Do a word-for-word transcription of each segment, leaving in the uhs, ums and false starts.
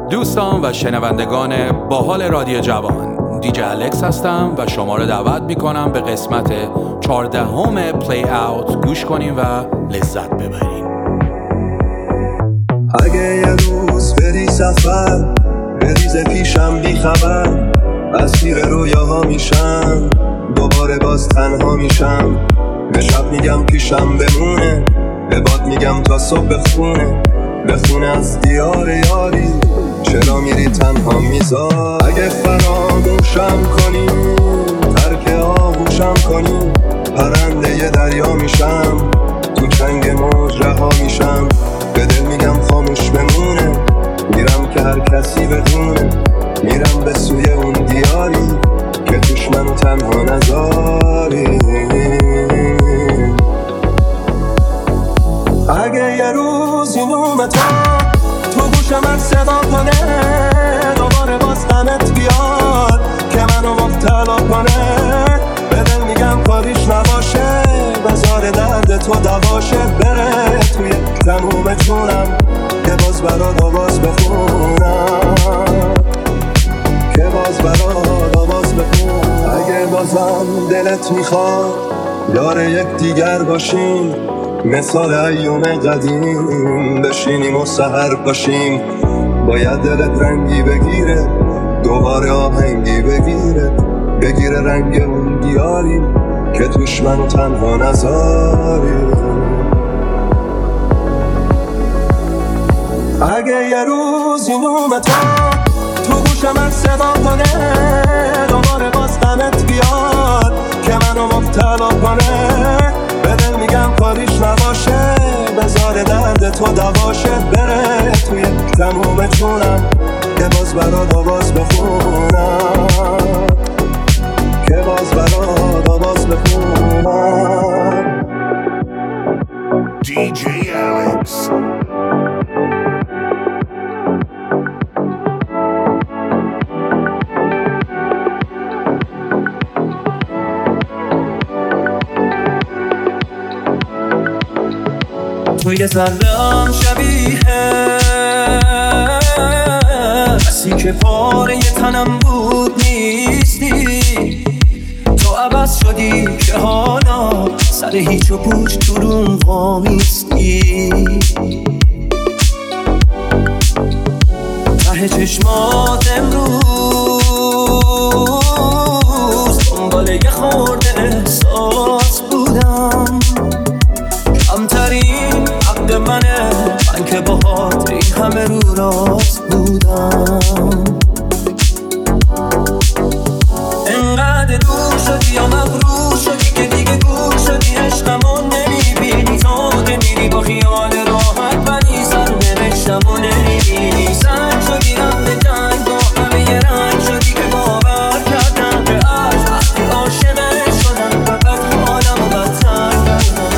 دوستان و شنوندگان باحال رادیو جوان، دیجی الکس هستم و شما رو دعوت میکنم به قسمت چهاردهم پلی اوت گوش کنین و لذت ببرین. اگه یه روز بری سفر بریز پیشم بی خبر، اسیر رویاها میشم دوباره باز تنها میشم. به شب میگم پیشم بمونه، به باد میگم تا صبح بخونه، بخونه از دیار یاری چرا میری تنها میذار. اگه فراموشم کنی ترک آغوشم کنی، پرنده ی دریا میشم تو چنگ موج رها میشم. به دل میگم خاموش بمونه، میرم که هر کسی بدونه، میرم به سوی اون دیاری که توش منو تنها نذاری. اگه یه روز این اومد تو گوشم من صدا کنه، دوباره باز غمت بیاد که منو مبتلا کنه، به دل میگم کاریش نباشه، بذار درد تو دواشه، بره توی تموم چونم که باز برات آواز بخونم، که باز برات آواز بخونم. اگه بازم دلت میخواد یار یک دیگر باشیم، مثال ایوم قدیم بشینیم و سحر باشیم، باید دلت رنگی بگیره دوباره آهنگی بگیره، بگیره رنگ اون دیاری که توش منو تنها نذاری. اگه یه روز این اومد تو گوشم من صدا کنه، دوباره باز غمت بیاد که منو مبتلا کنه، به دل میگم کاریش نباشه، بذار درد تو دواشه، بره توی تموم چونم که باز برات آواز بخونم، که باز برات آواز بخونم. دیجی الکس توی ذره‌ام شبیه کسی که پاره تنم بود نیستی، تو عوض شدی که حالا سر هیچ و پوچ تو روم وامیستی، ته چشمات امروز دنبال یه خورده احساس بودم، کمترین حق منه من که باهات این همه رو راست بودم. انقدر دور شدی یا مغرور شدی که دیگه گور شدی، عشقمو نمیبینی، تو که میری با خیال راحت ولی سر نوشتمو نمیبینی، سنگ شدی رم به جنگ با همه یه رنگ شدی که باور کردم که از وقتی عاشقت شدم فقط حالمو بدتر کردم.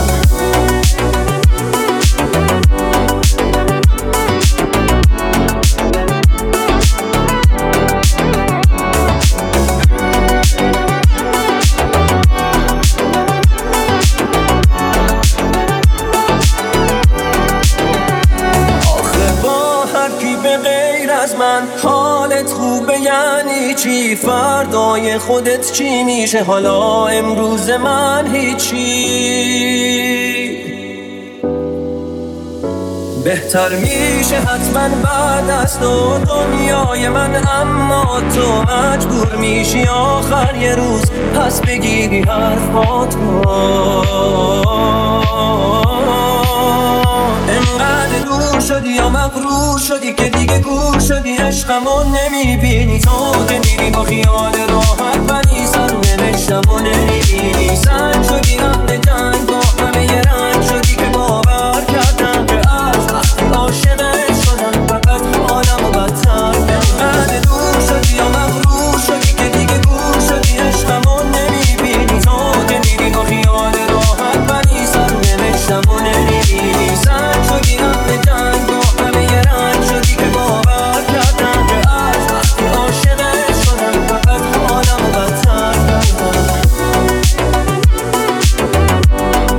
حالت خوبه یعنی چی؟ فردای خودت چی میشه؟ حالا امروز من هیچی. بهتر میشه حتما بعد از تو دنیای من، اما تو مجبور میشی آخر یه روز پس بگیری حرفاتو. انقدر دور شدی یا مغرور شدی که دیگه گور شدی، عشقمو نمیبینی، تو که میری با خیال راحت ولی سر نوشتمو نمیبینی، سنگ شدی رم به جنگ با همه یه رنگ شدی که باور کردم که از وقتی عاشقت شدم فقط حالمو بدتر. انقدر دور شدی یا مغرور شدی که دیگه گور شدی، عشقمو نمیبینی، تو که میری با خیال راحت ولی سر نوشتمو نمیبینی، سنگ شدی رم به جنگ با همه یه رنگ شدی که باور کردم که از وقتی عاشقت شدم فقط حالمو بدتر کردم.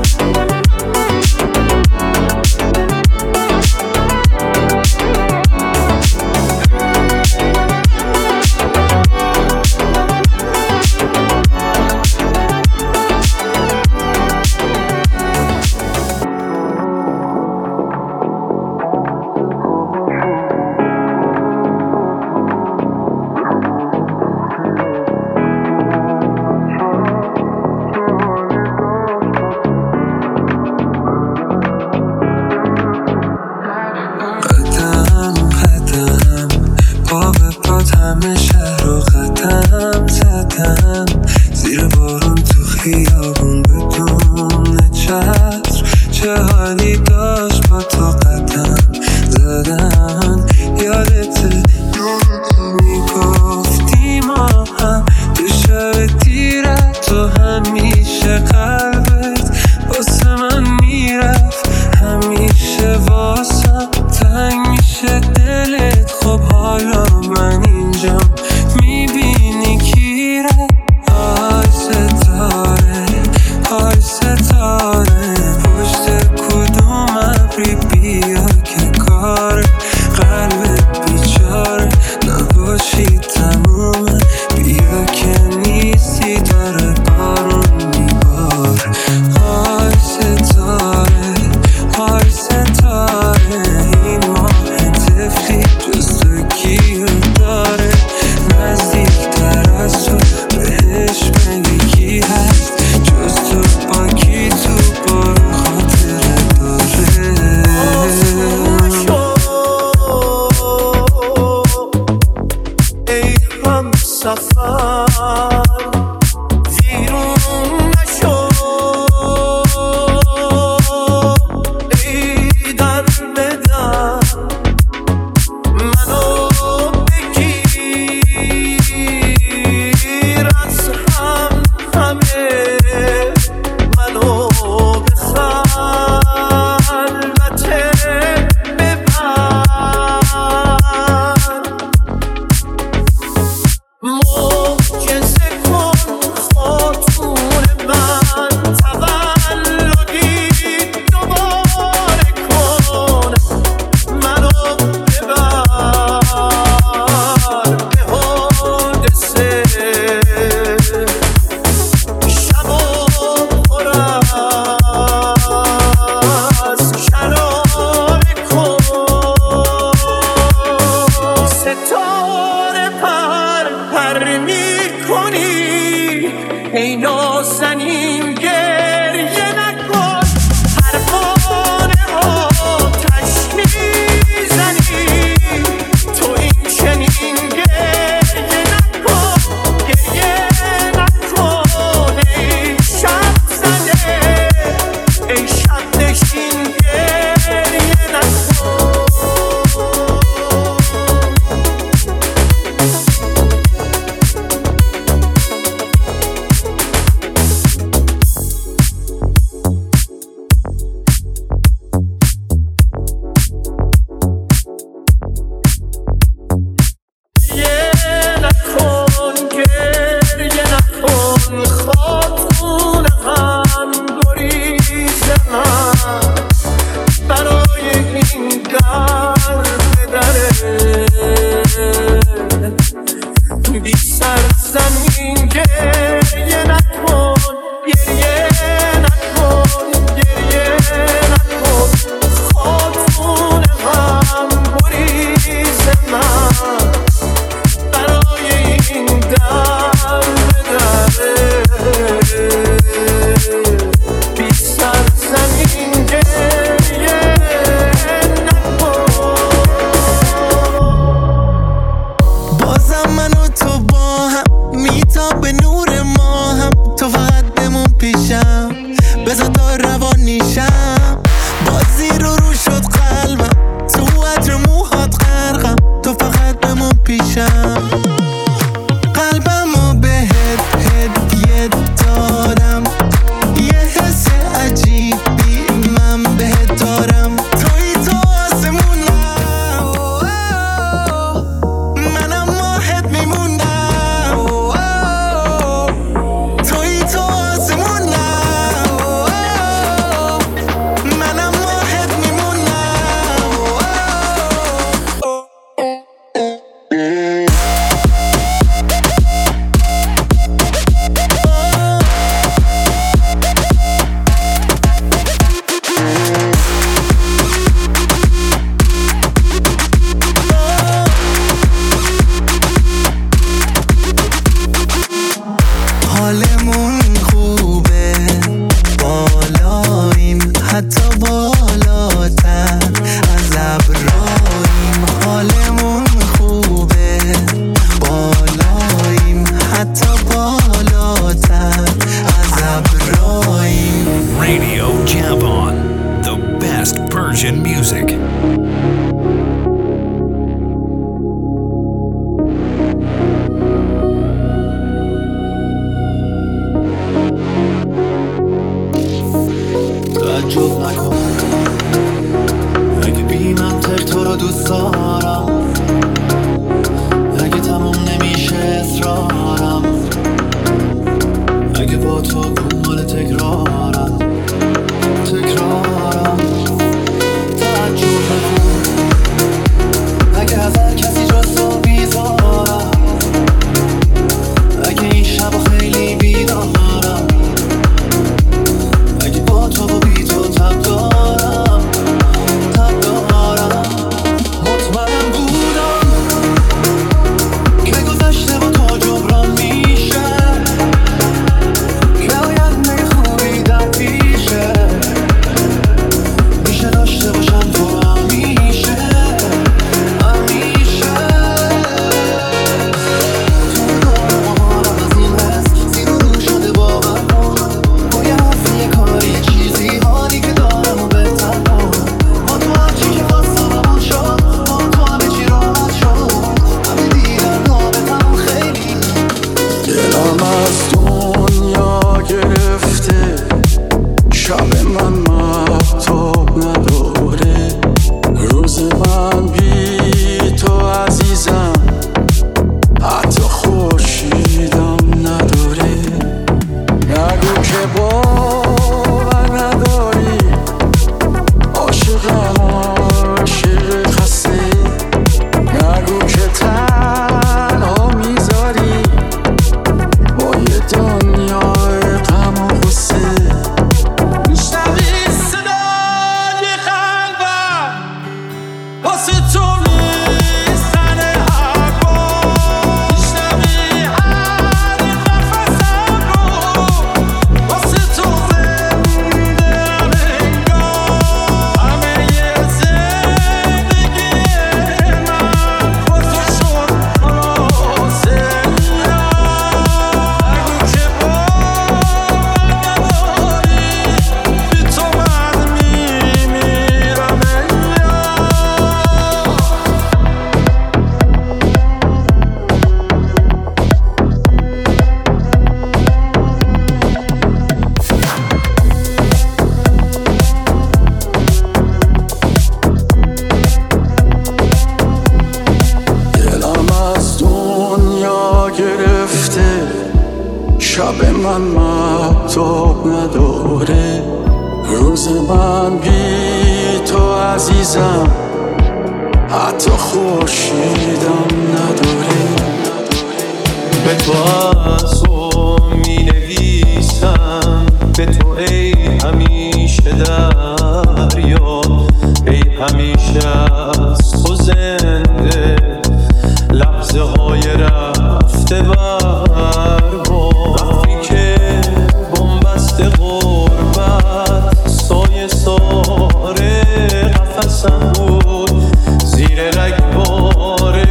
نفسم حتی خورشیدم نداری. به تو از تو می نویسم، به تو ای همیشه دریا، ای همیشه از تو زنده لحظه های رفته بر وقتی که بنبست غربت سایه ساره قفسم بود، زیر رگبار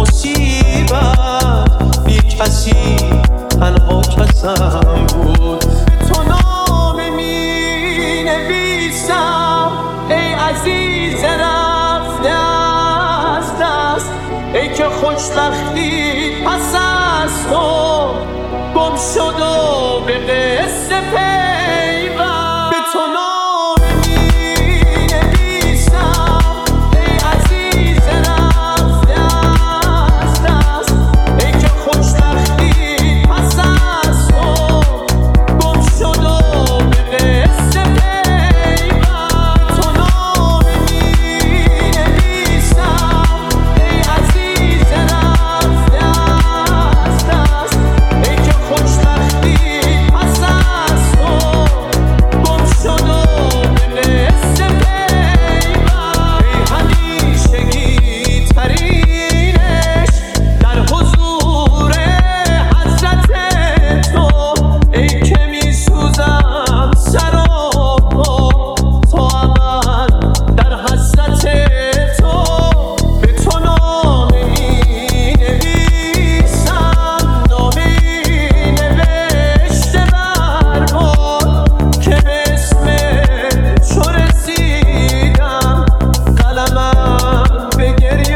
مصیبت بی کسی تنها کسم بود. تو نامه می نویسم ای عزیز رفته از دست، ای که خوشبختی پس از تو گم شد و به قصه پیوند. به تو نامه می نویسم ای عزیز رفته از دست، ای که خوشبختی پس از تو گم شد و به قصه پیوند. تو نامه می نویسم ای عزیز رفته از دست، ای که خوشبختی پس از تو گم شد و به قصه پیوند. ای همیشگی ترینش در حضور حضرت تو، ای که می سوزم سراپا تا ابد در حسرت تو. به تو نامه می نویسم، نامه ای نوشته بر باد که به اسم تو رسیدم، قلمم به گریه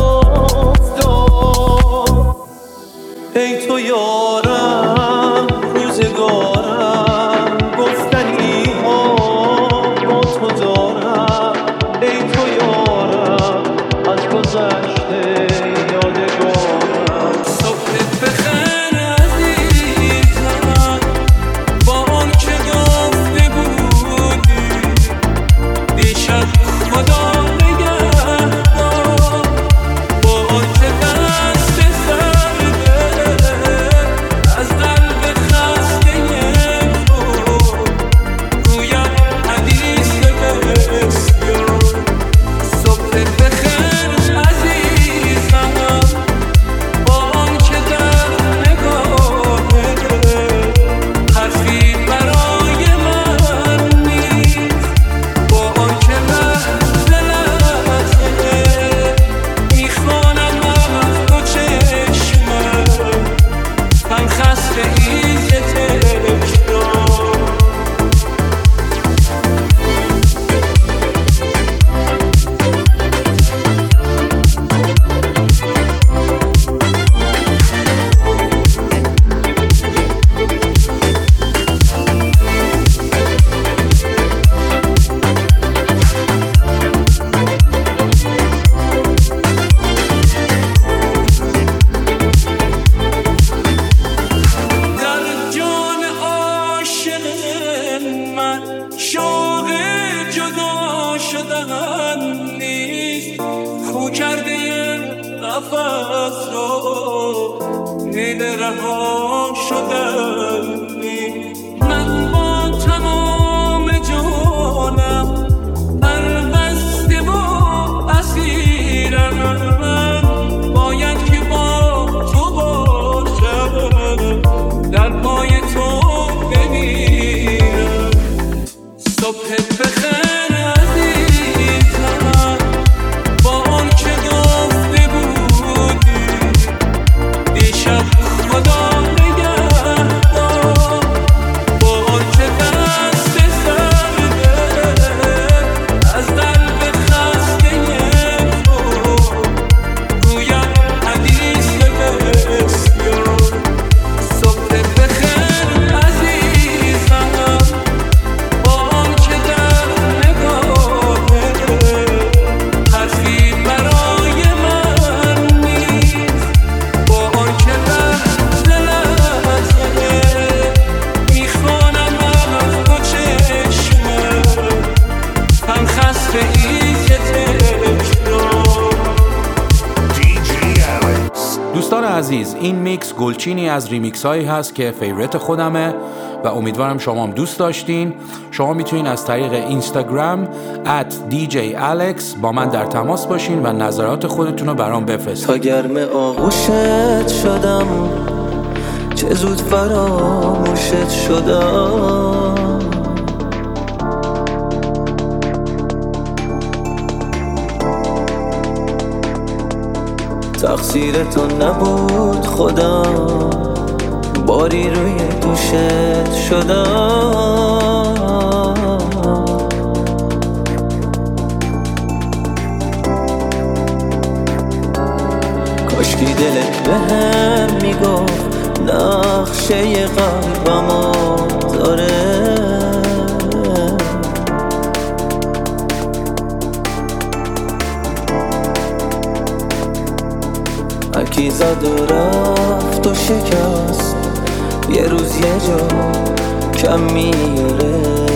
افتاد. ای تو یارم روزگارم، گفتنی ها با تو دارم. ای تو یارم از گذشته یادگارم. صبحت بخیر عزیزم، با آن که گفته بودی دیشب خدا نگهدار، با آن که دست سرده از قلب خسته تو گویم حدیث بسیار. صبحت بخیر عزیزم، با آن که در نگاهت حرفی برای من نیست، با آن که لحظه لحظه میخوانم از دو چشمم هم خسته ایز تکرار. در جان عاشق من شوق جدا شدن نیست، خو کرده قفس رو نیل رها شدن نیست. من با تمام جانم پربسته و اسیرم، باید که با تو باشم، در پای تو بمیرم. صبحت بخیر عزیزم، با آن که گفته بودی دیشب خدا نگهدار، دوستان عزیز، این میکس گلچینی از ریمیکس هایی هست که فیوریت خودمه و امیدوارم شما هم دوست داشتین. شما میتونین از طریق اینستاگرام ات دی جی الکس با من در تماس باشین و نظرات خودتون رو برام بفرستین. تا گرم آغوشت شدم چه زود فراموشت شدم، تقصیر تو نبود خودم، باری روی دوشت شدم. کاشکی دلت بهم میگفت نقشه قلبمو داره، هرکی زد و رفت و شکست، یه روز یه جا کم میاره،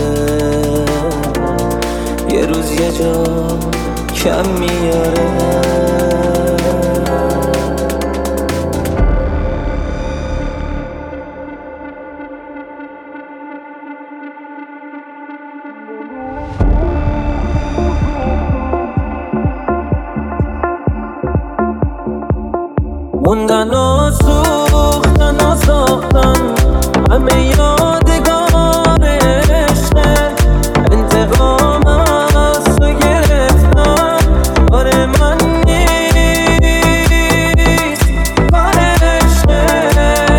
یه روز یه جا کم میاره. موندن و سوختن و ساختن همه یادگار عشقه، انتقام از تو گرفتم آره من نیست کار عشقه.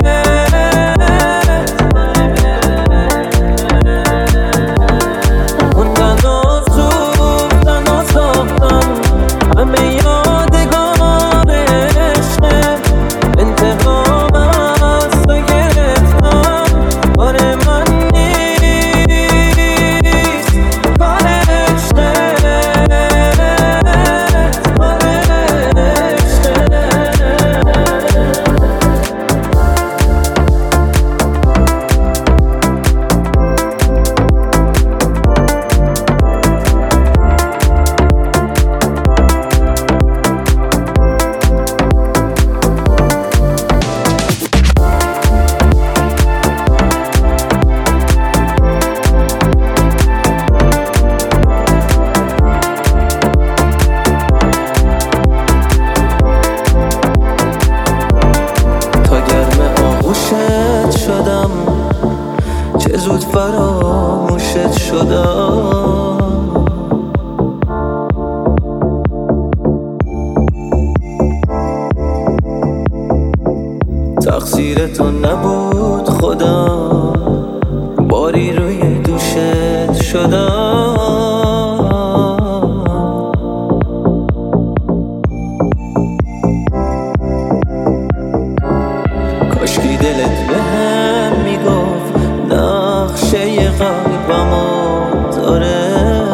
موندن و سوختن و ساختن همه یادگار عشقه، انتقام از تو گرفتم آره من نیست کار عشقه، آره عشقه. شدم چه زود فراموشت شدم، تقصیر تو نبود خودم، باری روی دوشت شدم. کاشکی دلت بهم میگفت نقشه قلبمو داره،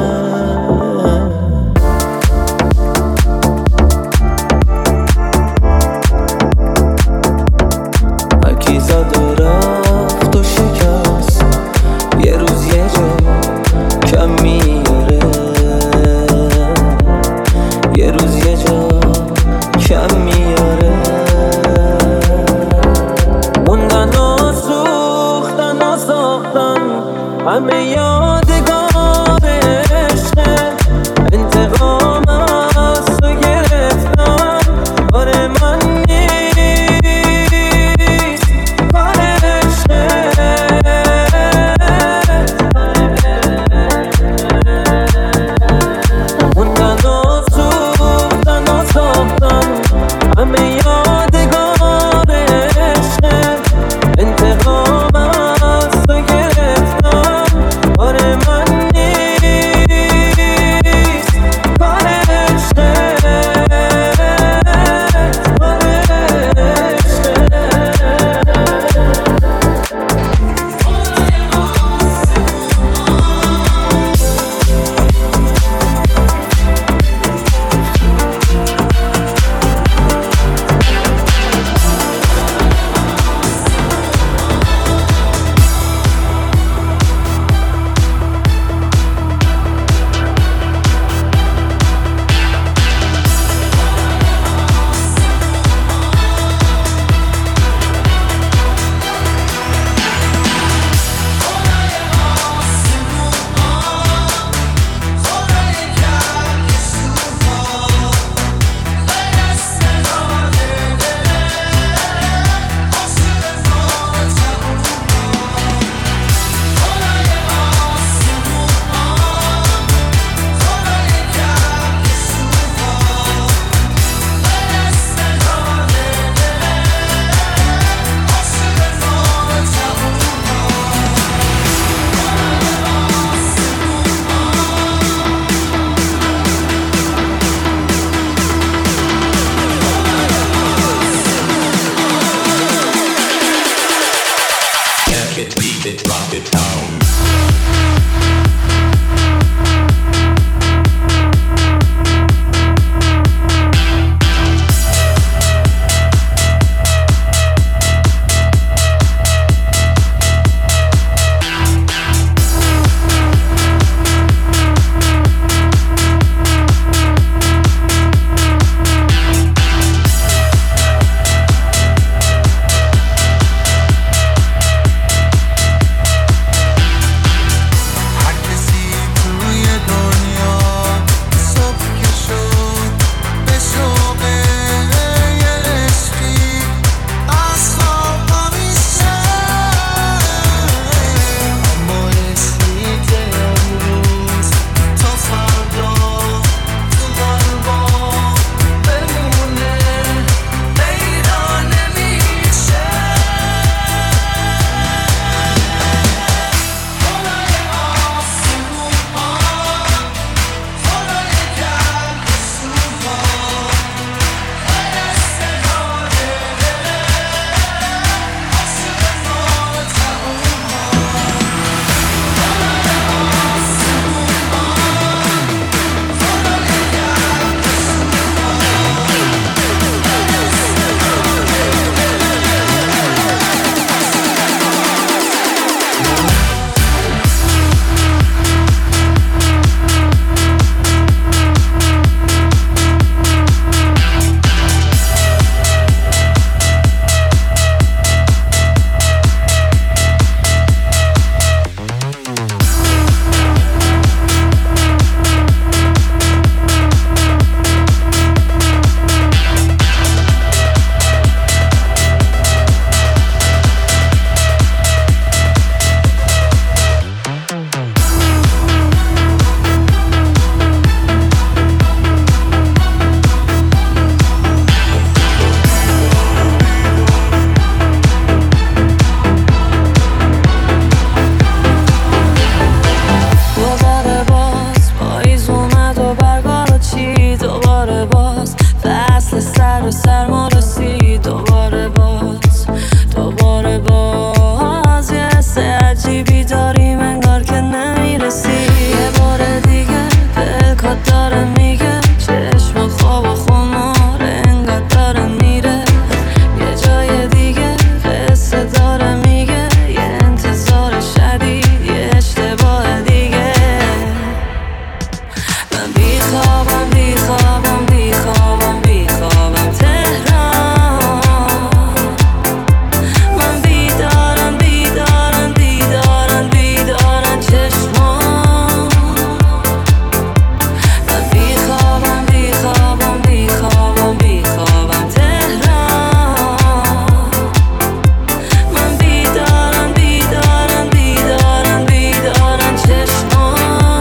هرکی زد و رفت و شکست، یه روز یه جا کم در ما رسید دوباره باز دوباره باز یه حس عجیبی داریم انگار که نمیرسی یه بار دیگه دلکات داره میگه چشم خواب و خمار انگار داره میره یه جای دیگه قصه داره میگه یه انتظار شدید یه اشتباه دیگه من بیخوابم بیخوابم بیخوابم بیخوابم تهران من بیدارم بیدارم بیدارم بیدارم چشمان من بیخوابم بیخوابم بیخوابم بیخوابم تهران من بیدارم بیدارم بیدارم بیدارم چشمان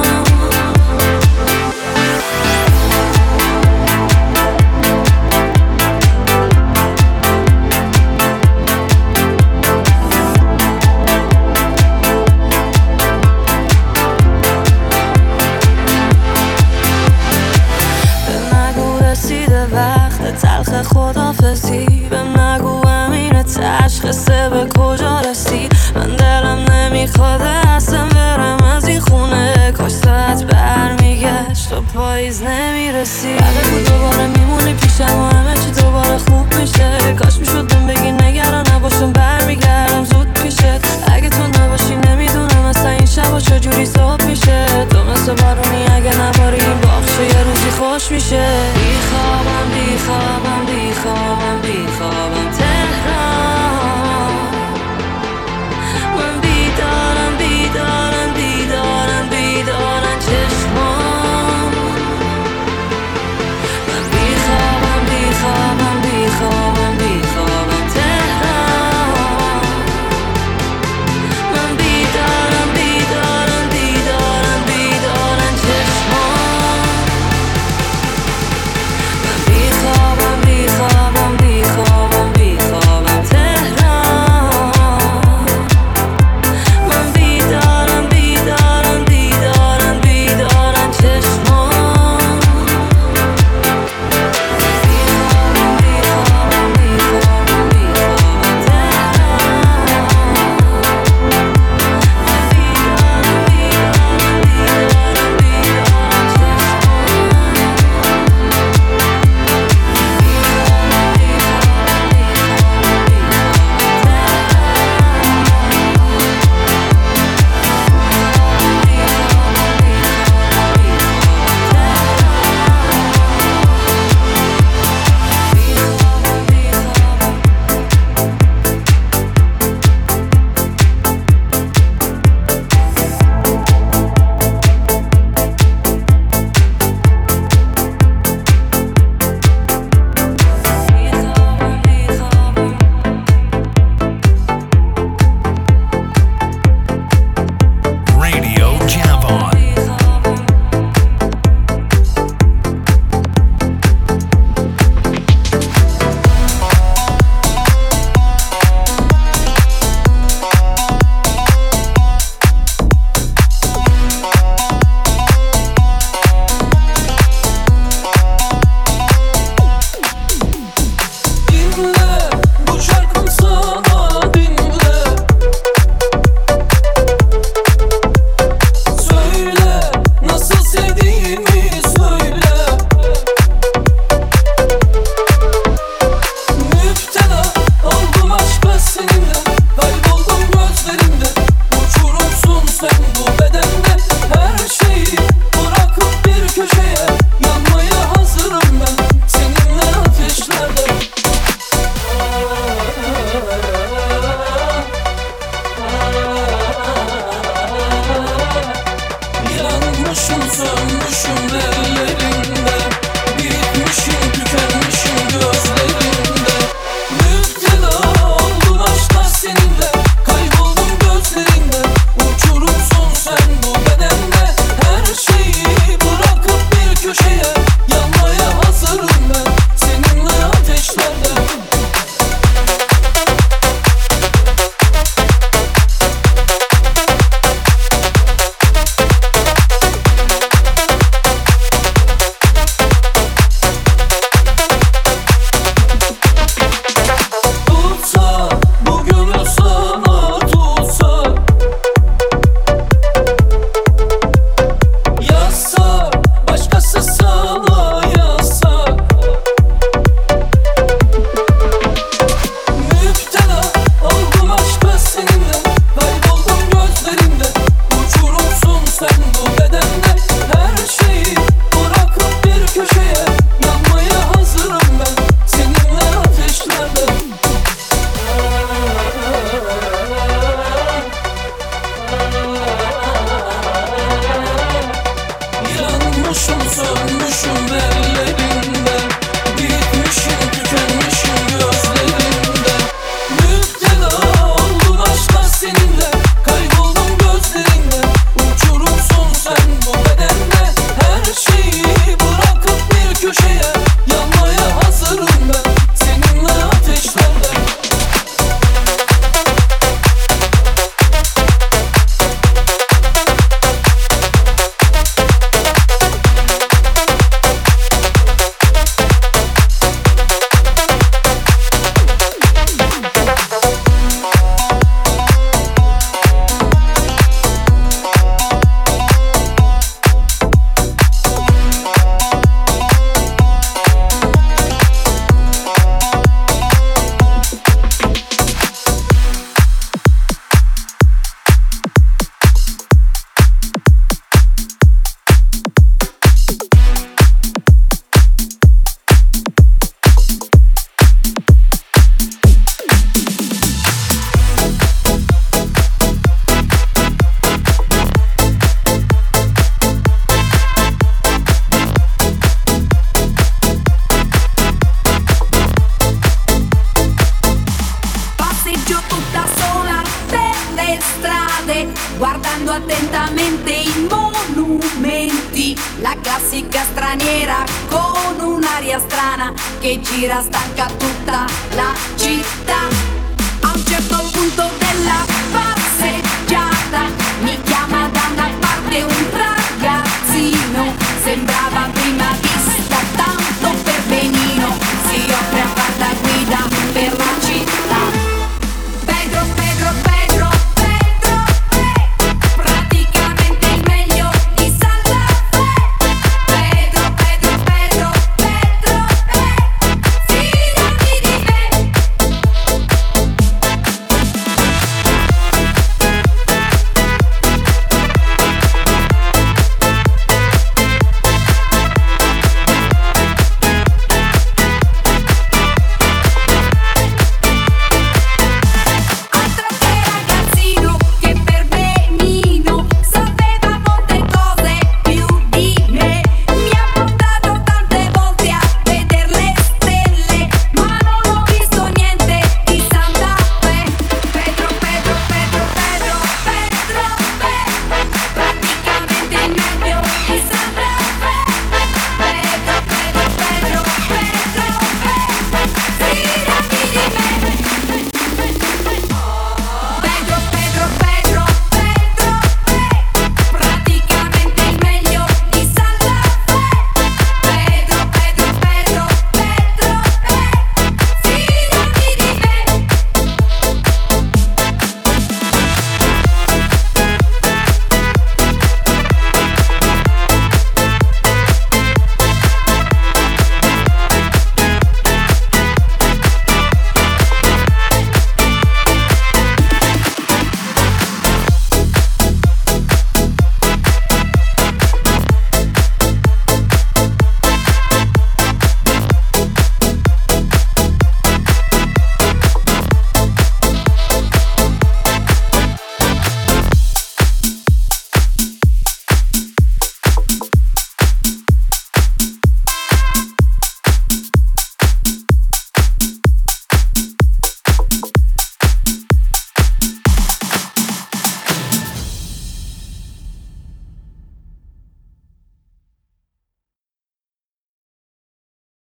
به نگو رسیده وقت تلخ خدافزی به نگو امین تشخیصه به کجا رسید من دلم نمیخواد اصلا برم از این خونه کاش ساعت برمیگشت و پاییز نمیرسی بعد تو دوباره میمونی پیشم و همه چی دوباره خوب میشه کاش میشد بهم بگی نگران نباشم برمیگردم زود پیشت اگه تو نباشی نمیدونم اصلا این شبا چجوری صبح میشه تو مثل بارونی اگه نباری این باخشه یه روزی خوش میشه بیخوابم بیخوابم بیخوابم بیخوابم تهران من بیدارم بیدارم بیدارم بیدارم چشمان guardando attentamente i monumenti, la classica straniera con un'aria strana che gira stanca tutta la città. A un certo punto della passeggiata